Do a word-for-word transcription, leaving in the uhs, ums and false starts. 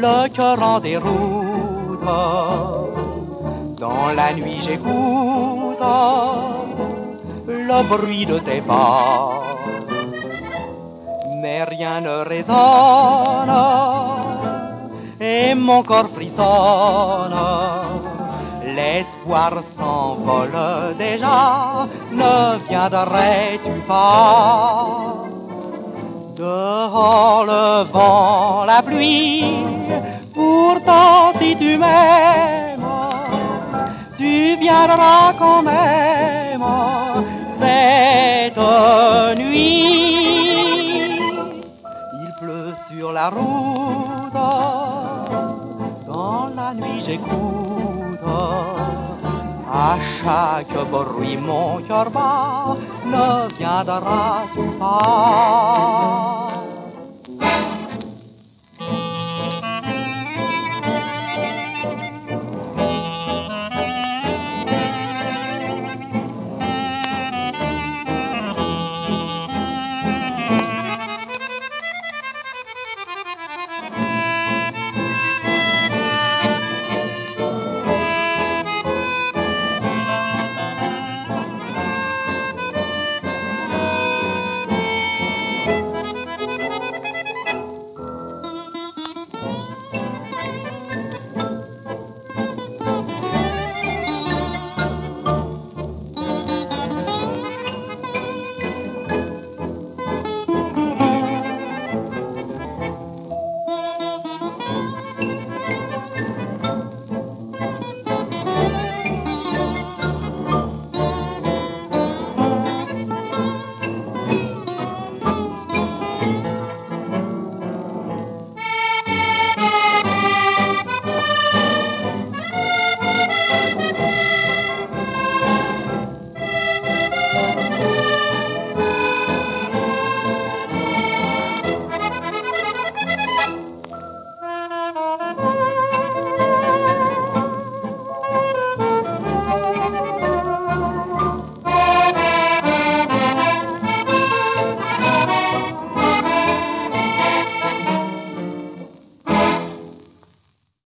le cœur en déroute. Dans la nuit j'écoute le bruit de tes pas, mais rien ne résonne et mon corps frissonne. L'espoir s'envole déjà, ne viendrais-tu pas? Dehors le vent, la pluie, pourtant si tu m'aimes, tu viendras quand même cette nuit. Il pleut sur la route, dans la nuit j'écoute, à chaque bruit mon cœur bat, ne viendras-tu pas?